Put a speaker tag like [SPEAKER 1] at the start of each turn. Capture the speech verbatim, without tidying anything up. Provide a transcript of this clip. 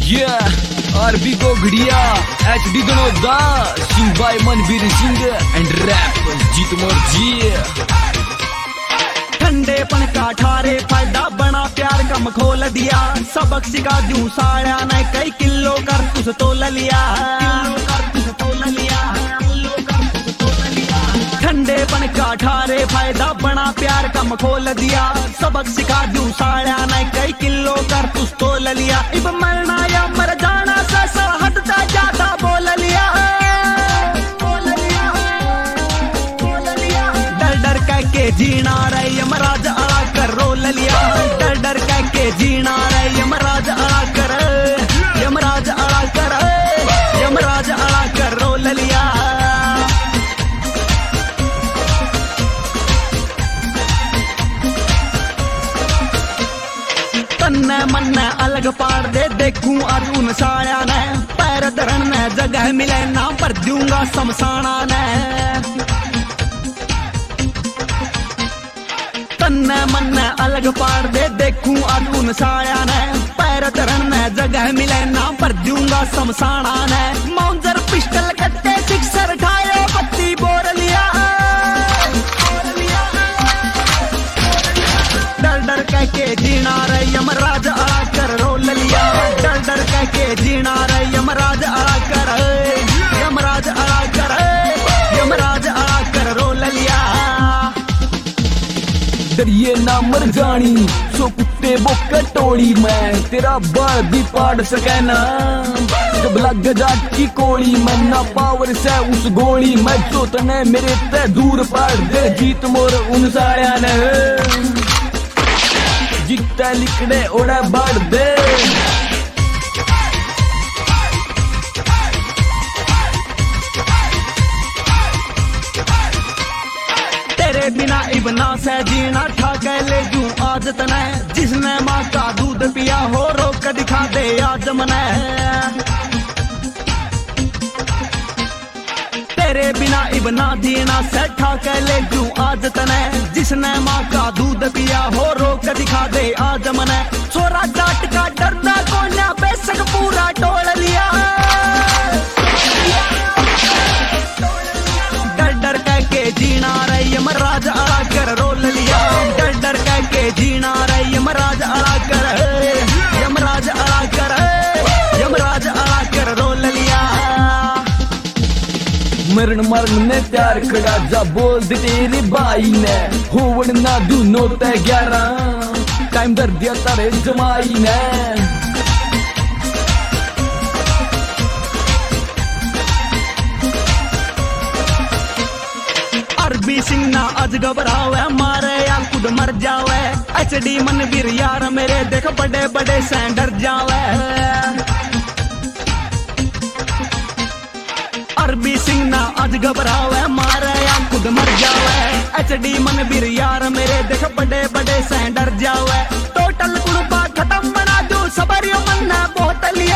[SPEAKER 1] Yeah, RB को घड़िया H D दोनों दा Singh by Manvir Singh and rap Jeet मोर जी।
[SPEAKER 2] ठंडेपन का ठारे फायदा बना प्यार कम खोल दिया, सबक सिखा दूं साड़ा ने कई किलो कर तुझ तो लिया, किलो कर तुझ तो लिया, किलो कर तुझ तो लिया। ठंडेपन का ठारे फायदा बना प्यार कम खोल दिया, सबक सिखा दूं साड़ा ने कई किलो कर तुझ तो लिया। इब मरना या मर जाना ससा हटता ज्यादा बोल लिया, बोल लिया, बोल लिया। डर डर कह के जीना रे यमराज अड़ा कर रोल लिया, डर डर कह के जीना रे यमराज अड़ा कर, यमराज अड़ा कर, यमराज अड़ा कर रोल लिया। तन्ने मन्ने अलग पाड़ दे देखूं आज उन साया ने, पैर धरन में जगह मिले ना पर दूंगा शमशाना ने। तन्ने मन्ने अलग पाड़ दे देखूं आज उन साया ने, पैर धरन में जगह मिले ना पर दूंगा शमशाना ने। माउंजर पिस्टल कट्टे सिक्सर ठाए बत्ती बोर लिया, डर डर कह के जीना रे यमराज अड़ा कर रोल लिया, डर डर कह के जीना रे यमराज अड़ा कर, यमराज अड़ा कर, यमराज अड़ा कर रोल लिया।
[SPEAKER 1] डरिए ना मर जानी सो कुत्ते वो कटोड़ी में, तेरा बाल भी पाड़ सके ना जब लग जाट की कोड़ी में, ना पावर से उस गोली में जो तने मेरे ते दूर पाड़ दे। जीत मोर उन साया ने जितना लिखने ओढ़ा बाढ़ दे।
[SPEAKER 2] तेरे बिना इबना से जीना ठा के ले जूं आज तने, जिसने माँ का दूध पिया हो रोक दिखा दे आज मने। तेरे बिना इबना जीना से ठा के ले जूं आज तने, जिसने माँ का दूध पिया हो रोक दिखा दे आज मने। छोरा जाट का डरना कोन्या बेशक पूरा टोल लिया, डर डर कह के जीना रे यमराज अड़ा कर रोल लिया, डर डर कह के जीना रे यमराज अड़ा कर, यमराज अड़ा कर, यमराज अड़ा कर रोल लिया।
[SPEAKER 1] मरण मरण ने प्यार खड़ा जा बोल दे तेरी बाई ने, होवन ना दूनो ते ग्यारह टाइम दर दिया तारे जमाई ने।
[SPEAKER 2] आरबी सिंह ना आज घबरावे मारे या खुद मर जावे, एच डी मनवीर यार मेरे देख बड़े बड़े से डर जावे। आरबी सिंह ना आज घबरावे मारे या खुद मर जावे, एच डी मनवीर यार मेरे देख बड़े बड़े से डर जावे। टोटल कुर्बा खत्म बना दूं सबर यो मन्ना बहुत